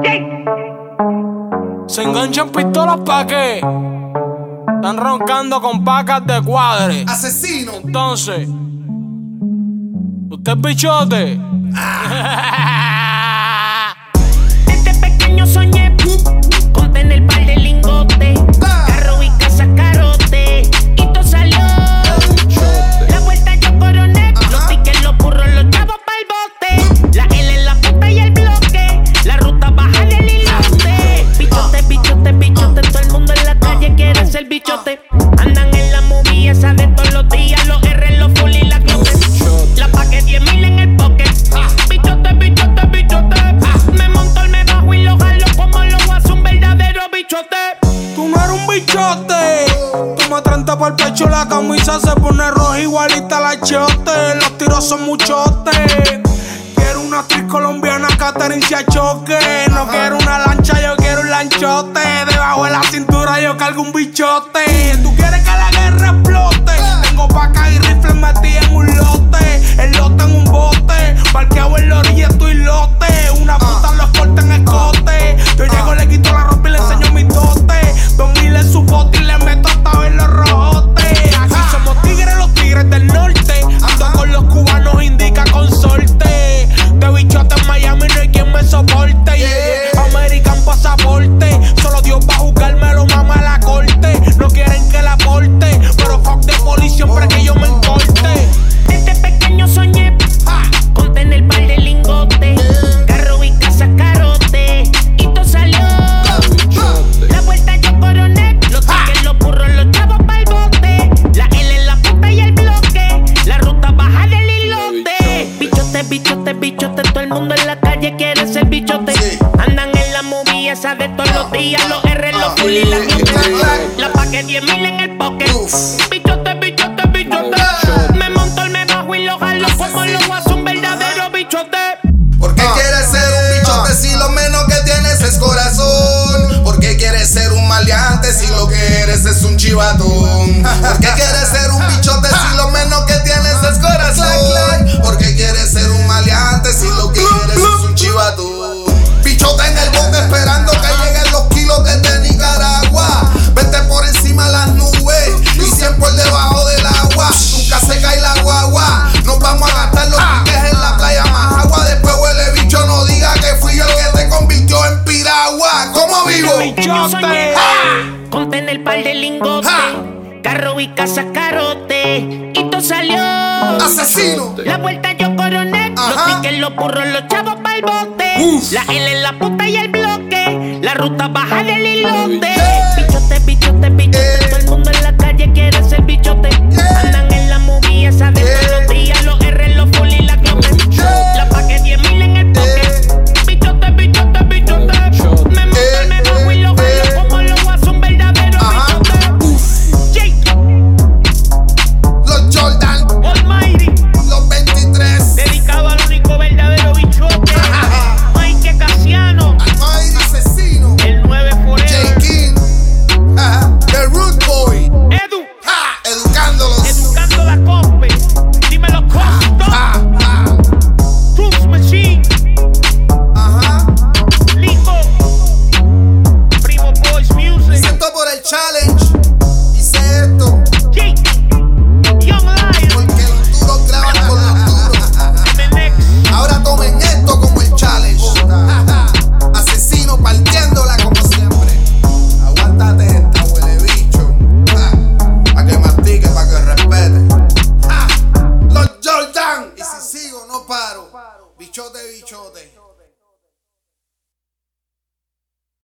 Se enganchan pistolas pa' qué. Están roncando con pacas de cuadre. Asesino. Entonces, ¿usted es bichote? Desde pequeño soñé con tener par de lingotes, carro y casa carote, y todo salió. La vuelta yo coroné, los tickets, los burros, los chavos pa'l bote, la L en la puta y el bloque, la ruta baja del islote. Bichote, bichote, bichote, todo el mundo en la calle quiere ser bichote. Andan en la movie esa de todos los días, los R, los full y la closet. La paqué 10,000 en el pocket. Bichote, bichote, bichote. Me monto el me bajo y lo jalo como lo hace un verdadero bichote. Tú no eres un bichote. Toma 30 por el pecho, la camisa se pone roja igualita a la chote. Los tiros son muchotes. Quiero una actriz colombiana, Catherine Choque. No quiero una lancha, yo quiero un lanchote. Debajo de la cintura yo cargo un bichote. Tú quieres que la guerra explote. Tengo pacas y rifles metidos en un lote. El lote en un bote. Parqueado en la orilla estoy lote. Una puta lo escolta en escote. Yo llego, le quito la ropa y le enseño mi dote. 2000 en su bote y le meto hasta ver los rojotes. Aquí somos tigres, los tigres del norte. Ando con los cubanos, indica consorte. De bichote en Miami no hay quien me soporte. Yeah. American pasaporte. Solo Dios va a juzgarme, lo mama a la corte. No quieren que la aporte, pero fuck de policía siempre que yo me encorte. Desde pequeño soñé con tener par de lingotes, carro y casa carote, y todo salió. La vuelta yo coroné, los tickets, los burros, los chavos pa'l bote, la L en la puta y el bloque, la ruta baja del islote. Bichote, bichote, bichote, todo el mundo en la calle quiere ser bichote. Andan en la movie esa de todos los días, los R, los full y la closet. La paqué 10,000 en el pocket. Bichote, bichote, bichote. Me monto el me bajo y lo jalo como lo hace un verdadero bichote. ¿Por qué quieres ser un bichote si lo menos que tienes es corazón? ¿Por qué quieres ser un maleante si lo que eres es un chivatón? ¿Por qué quieres ser un bichote si lo menos que tienes es corazón? ¿Por qué quieres ser un maleante si lo que eres es un chivatón? Bichote en el bote esperando que lleguen los kilos desde Nicaragua. Vete por encima de las nubes y siempre por debajo del agua. Nunca se cae la guagua. Nos vamos a gastar los piques en la playa más agua. Después huele bicho, no diga que fui yo el que te convirtió en piragua. ¿Cómo vivo? Bichote. Con tener par de lingotes, carro y casa carote, y todo salió. Asesino. La vuelta yo coroné, los tickets, los burros, los chavos pa'l bote, la L en la puta y el bloque, la ruta baja del islote. Bichote, bichote, bichote, todo el mundo en la calle quiere ser bichote. Andan en la movie esa de todos los días, los R, los full y la closet. La paqué 10,000 en el pocket. Bichote, bichote, bichote. Me monto el me bajo y lo jalo como lo hace un verdadero bichote. Los Jordan, Almighty, los 23. dedicado al único verdadero bichote. Mike Casiano, Almighty asesino. el 9 forever. J. King. The Root Boy. Edu, Educándolos. educando la compe. Dímelo custom. Tools Machine, Lico, Primo Boys Music, Siento por el challenge. Hice esto Jake, Young Lion, porque los duros graban con los duros. MNX. Ahora tomen esto como el challenge. Asesino partiéndola como siempre. Aguántate esta, huele bicho. Pa' que mastique, pa' que respete. Los Jordan. Y si sigo, no paro. Bichote, bichote.